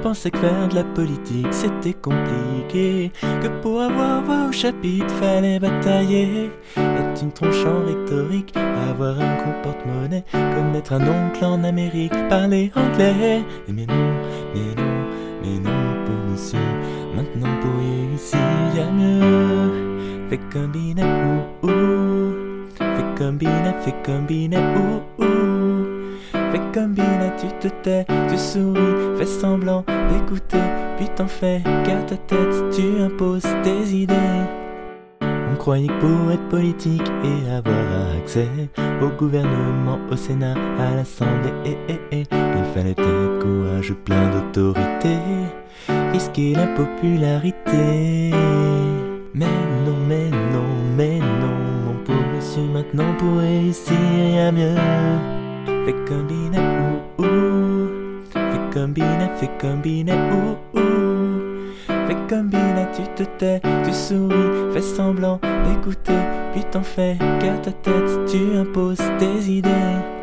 pensais que faire de la politique c'était compliqué, que pour avoir voix au chapitre fallait batailler, être une tronche en rhétorique, avoir un gros porte-monnaie, connaître un oncle en Amérique, parler anglais. Mais non, mais non, mais non, mon pauvre monsieur, maintenant pour réussir y'a mieux. Fais comme Binet, ouh ouh. Fais comme Binet, fais comme Binet, ouh ouh. Fais comme Binet, tu te tais, tu souris, fais semblant d'écouter, puis t'en fais qu'à ta tête, tu imposes tes idées. On croyait que pour être politique et avoir accès au gouvernement, au Sénat, à l'Assemblée, il fallait être courageux, plein d'autorité, risquer l'impopularité. Mais non, mais non, mais non, mon pauvre monsieur, maintenant pour réussir y'a mieux. Fais comme Binet, ouh ouh. Fais comme Binet, fais comme Binet, ouh ouh. Fais comme Binet, tu te tais, tu souris, fais semblant d'écouter, puis t'en fais qu'à ta tête, tu imposes tes idées.